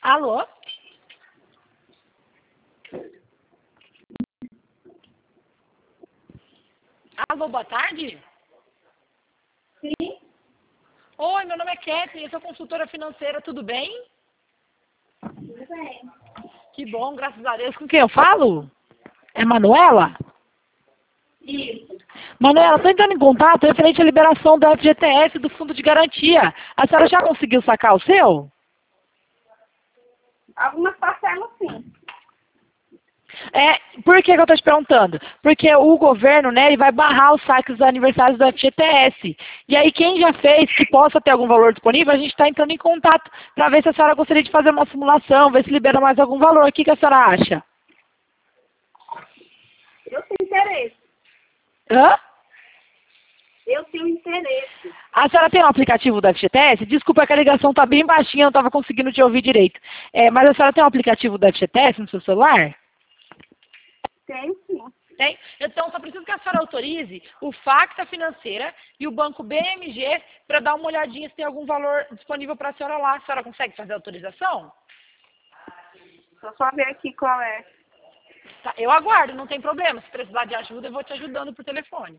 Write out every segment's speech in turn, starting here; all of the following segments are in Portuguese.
Alô? Alô, boa tarde? Sim. Oi, meu nome é Kathleen, eu sou consultora financeira, tudo bem? Tudo bem. Que bom, graças a Deus. Com quem eu falo? É Manuela? Isso. Manuela, estou entrando em contato referente à liberação do FGTS do Fundo de Garantia. A senhora já conseguiu sacar o seu? Algumas parcelas, sim. Por que eu estou te perguntando? Porque o governo, né, ele vai barrar os saques dos aniversários do FGTS. E aí quem já fez, que possa ter algum valor disponível, a gente está entrando em contato para ver se a senhora gostaria de fazer uma simulação, ver se libera mais algum valor. O que a senhora acha? Eu tenho interesse. Hã? Eu tenho interesse. A senhora tem um aplicativo do FGTS? Desculpa que a ligação está bem baixinha, eu não estava conseguindo te ouvir direito. Mas a senhora tem um aplicativo do FGTS no seu celular? Tenho, sim. Tem? Então, só preciso que a senhora autorize o Facta Financeira e o Banco BMG para dar uma olhadinha se tem algum valor disponível para a senhora lá. A senhora consegue fazer a autorização? Só ver aqui qual é. Tá, eu aguardo, não tem problema. Se precisar de ajuda, eu vou te ajudando por telefone.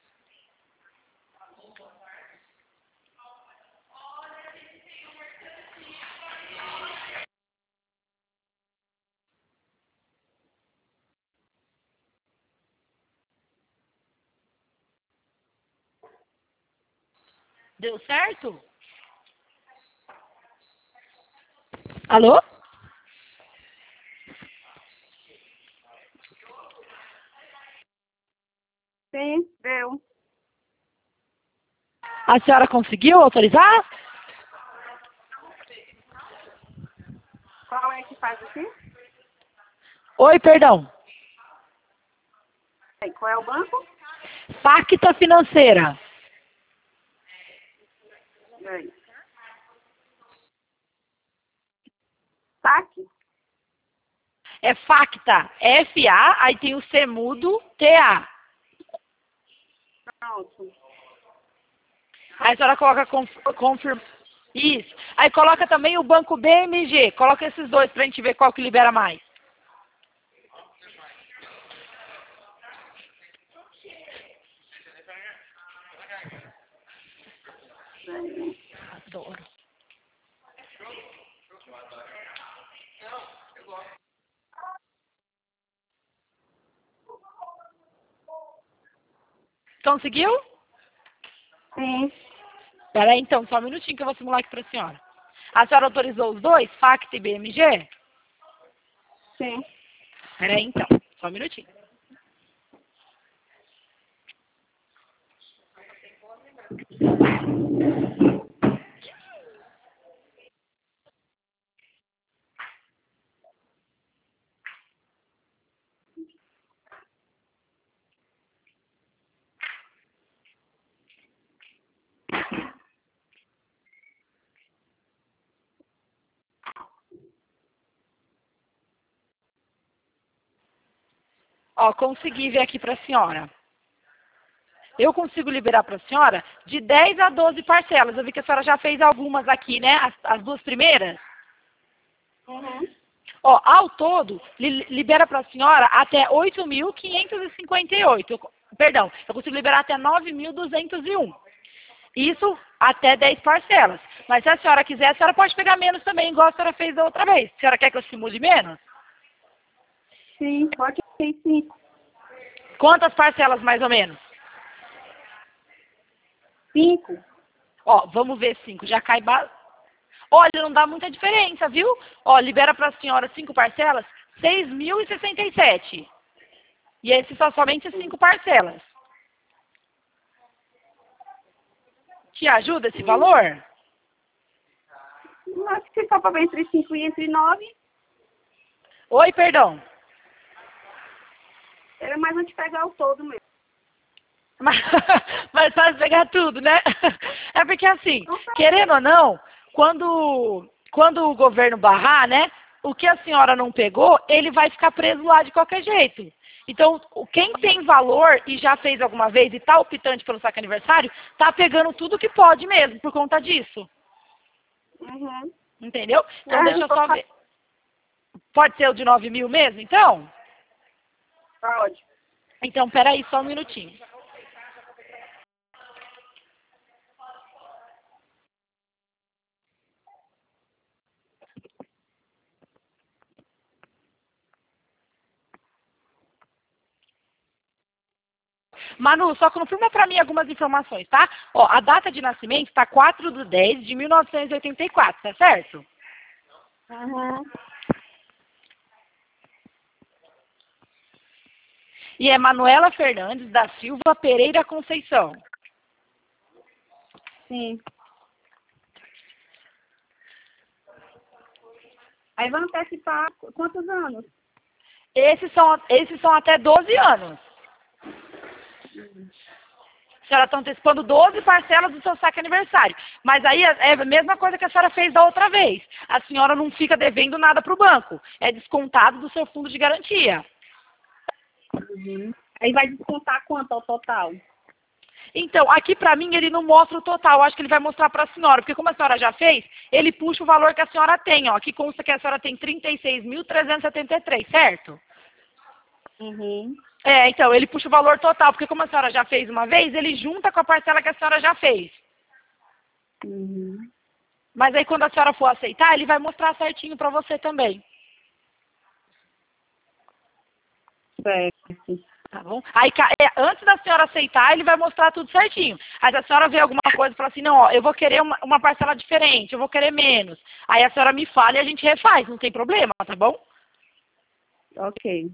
Deu certo? Alô? Sim, deu. A senhora conseguiu autorizar? Qual é que faz aqui? Oi, perdão. Qual é o banco? Facta Financeira. Aí. Saque? É Facta, F-A, aí tem o C mudo, T-A. Pronto. Aí a senhora coloca confirm. Isso. Aí coloca também o Banco BMG. Coloca esses dois pra gente ver qual que libera mais. Adoro. Conseguiu? Sim. Peraí, então, só um minutinho que eu vou simular aqui pra senhora. A senhora autorizou os dois, Facta e BMG? Sim. Peraí, então, só um minutinho. Ó, consegui ver aqui pra senhora. Eu consigo liberar para a senhora de 10 a 12 parcelas. Eu vi que a senhora já fez algumas aqui, né? As duas primeiras. Uhum. Ó, ao todo, libera para a senhora até 8.558. Perdão, eu consigo liberar até 9.201. Isso até 10 parcelas. Mas se a senhora quiser, a senhora pode pegar menos também, igual a senhora fez da outra vez. A senhora quer que eu simule menos? Sim, pode ser 5. Quantas parcelas mais ou menos? 5. Ó, vamos ver 5. Já cai. Olha, não dá muita diferença, viu? Ó, libera para a senhora 5 parcelas, 6.067. E esses são somente 5 parcelas. Te ajuda esse valor? Acho que só para entre 5 e entre 9. Oi, perdão. Era mais onde pegar o todo mesmo. Mas faz pegar tudo, né? É porque assim, querendo ou não, quando o governo barrar, né? O que a senhora não pegou, ele vai ficar preso lá de qualquer jeito. Então, quem tem valor e já fez alguma vez e está optante pelo saque aniversário, tá pegando tudo que pode mesmo, por conta disso. Uhum. Entendeu? Então, Ah, deixa eu eu tô só ver. Pode ser o de 9 mil mesmo, então? Pode. Então, peraí, só um minutinho. Manu, só confirma para mim algumas informações, tá? Ó, a data de nascimento está 4/10/1984, tá certo? Uhum. E é Manuela Fernandes da Silva Pereira Conceição. Sim. Aí vamos antecipar quantos anos? Esses são até 12 anos. A senhora está antecipando 12 parcelas do seu saque aniversário. Mas aí é a mesma coisa que a senhora fez da outra vez. A senhora não fica devendo nada para o banco. É descontado do seu fundo de garantia. Uhum. Aí vai descontar quanto ao total? Então, aqui para mim ele não mostra o total. Eu acho que ele vai mostrar para a senhora. Porque como a senhora já fez, ele puxa o valor que a senhora tem. Ó. Aqui consta que a senhora tem 36.373, certo? Uhum. É, então, ele puxa o valor total. Porque como a senhora já fez uma vez, ele junta com a parcela que a senhora já fez. Uhum. Mas aí quando a senhora for aceitar, ele vai mostrar certinho para você também. Certo. Tá bom? Aí, antes da senhora aceitar, ele vai mostrar tudo certinho. Aí se a senhora vê alguma coisa e fala assim, não, ó, eu vou querer uma parcela diferente, eu vou querer menos. Aí a senhora me fala e a gente refaz, não tem problema, tá bom? Ok.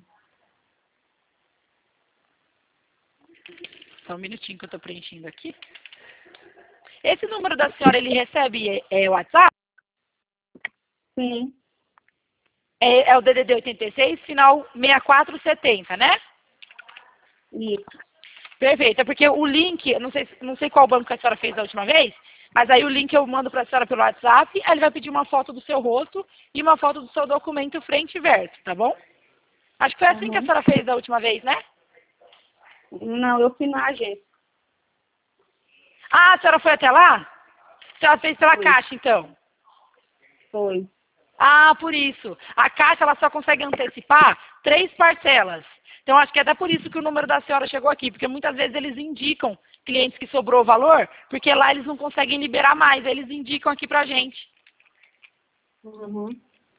Só um minutinho que eu tô preenchendo aqui. Esse número da senhora, ele recebe WhatsApp? Sim. É o DDD 86, final 6470, né? Isso. Perfeito, é porque o link, eu não sei qual banco que a senhora fez da última vez, mas aí o link eu mando para a senhora pelo WhatsApp, aí ele vai pedir uma foto do seu rosto e uma foto do seu documento frente e verso, tá bom? Acho que foi assim que a Uhum. senhora fez da última vez, né? Não, eu fui na agência. Ah, a senhora foi até lá? A senhora fez pela Foi. Caixa, então? Foi. Ah, por isso. A Caixa, ela só consegue antecipar 3 parcelas. Então, acho que é até por isso que o número da senhora chegou aqui, porque muitas vezes eles indicam clientes que sobrou o valor, porque lá eles não conseguem liberar mais, eles indicam aqui pra gente. Uhum.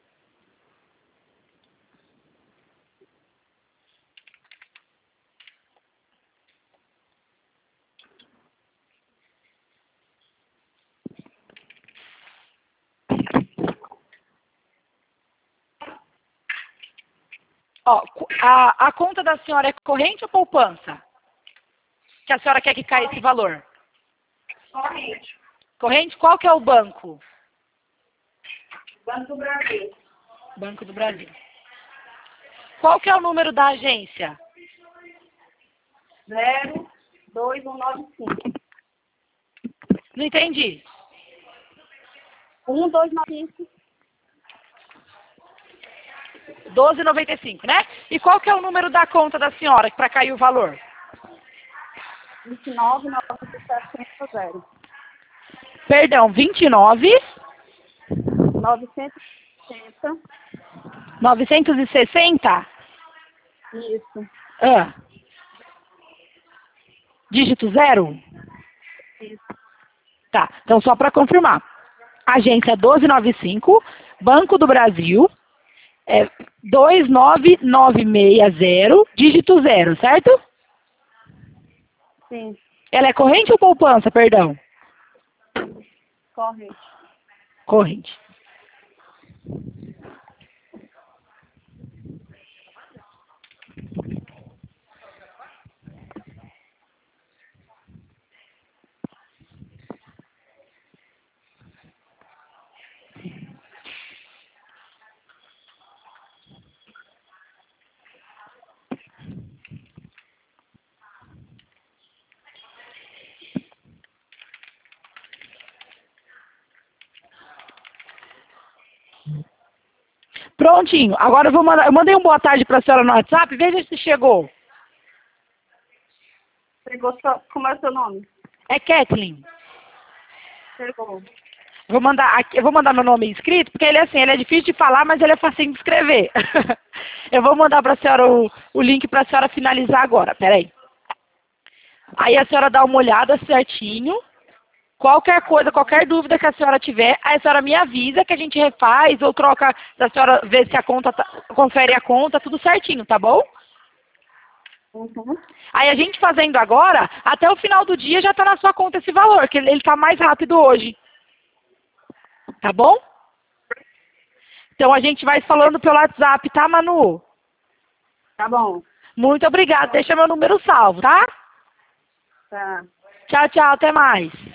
Ó, a conta da senhora é corrente ou poupança? Que a senhora quer que caia esse valor? Corrente. Corrente? Qual que é o banco? Banco do Brasil. Banco do Brasil. Qual que é o número da agência? 02195. Não entendi. 1295. 12,95, né? E qual que é o número da conta da senhora para cair o valor? 29.970. Perdão, 29, 960. 960? Isso. Ah. Dígito 0? Isso. Tá, então só para confirmar. Agência 1295, Banco do Brasil, 29960, dígito 0, certo? Sim. Ela é corrente ou poupança, perdão? Corrente. Corrente. Prontinho. Agora eu vou mandar. Eu mandei um boa tarde para a senhora no WhatsApp. Veja se chegou. Chegou só. Como é o seu nome? É Kathleen. Chegou. Vou mandar aqui, eu vou mandar meu nome escrito, porque ele é assim, ele é difícil de falar, mas ele é facinho de escrever. Eu vou mandar para a senhora o link para a senhora finalizar agora, peraí. Aí a senhora dá uma olhada certinho. Qualquer coisa, qualquer dúvida que a senhora tiver, aí a senhora me avisa que a gente refaz ou troca, a senhora vê se a conta, confere a conta, tudo certinho, tá bom? Uhum. Aí a gente fazendo agora, até o final do dia já tá na sua conta esse valor, que ele tá mais rápido hoje. Tá bom? Então a gente vai falando pelo WhatsApp, tá, Manu? Tá bom. Muito obrigada, deixa meu número salvo, tá? Tá. Tchau, tchau, até mais.